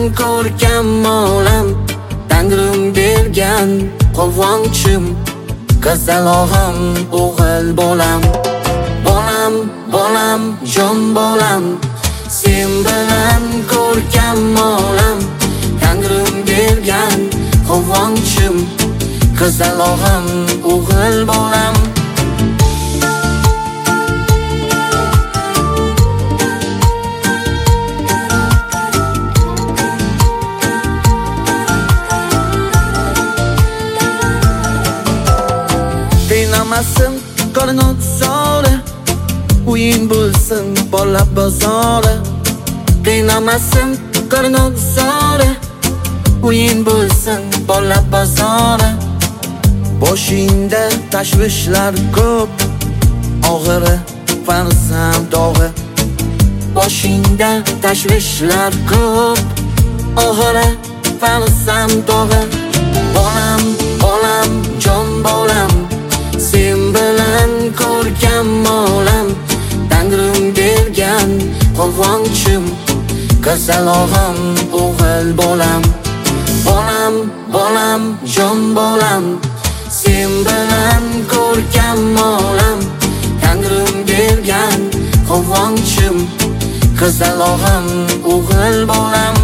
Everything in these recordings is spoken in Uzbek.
ko'rkam olam, Tangrim bergan quvonchim, qizalog'im o'g'il bolam. Bolam, bolam, jon bolam, sen bilan ko'rkam olam, Tangrim bergan quvonchim, qizalog'im o'g'il bolam. Qiynamasin ko'rinib zori, o'yin bo'lsin bola bozori. Qiynamasin ko'rinib zori, o'yin bo'lsin bola bozori. Boshingda tashvishlar ko'p, og'iri farzand dog'i. Boshingda tashvishlar ko'p, og'iri farzand dog'i. Bolam, bolam, jon bolam, sen bilan ko'rkam olam, Tangrim bergan quvonchim, qizalog'im o'g'il bolam. Bolam, bolam, jon bolam, sen bilan ko'rkam olam, Tangrim bergan quvonchim, qizalog'im o'g'il bolam.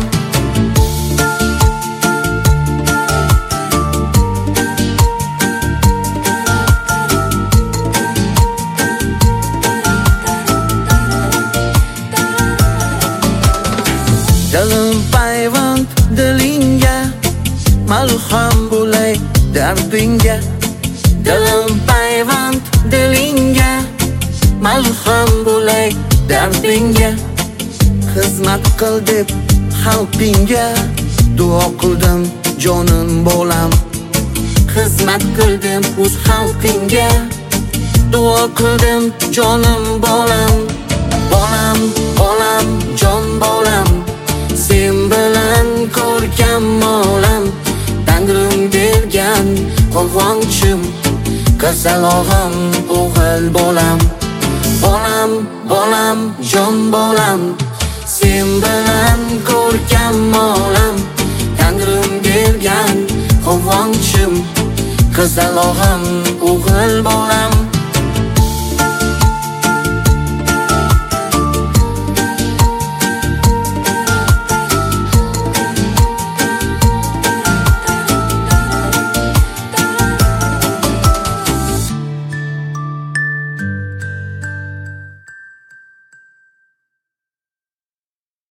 Dilim payvand dilingga, malham bo'lay dardingga. Dilim payvand dilingga, malham bo'lay dardingga. Xizmat qil deb xalqingga, duo qildim jonim bolam. Xizmat qildim o'z xalqingga, duo qildim jonim bolam. Bolam, bolam, jon bolam, sen bilan ko'rkam olam, Tangrim bergan quvonchim, qizalog'im o'g'il bolam. Bolam, bolam, jon bolam, sen bilan ko'rkam olam, Tangrim bergan quvonchim, qizalog'im o'g'il bolam.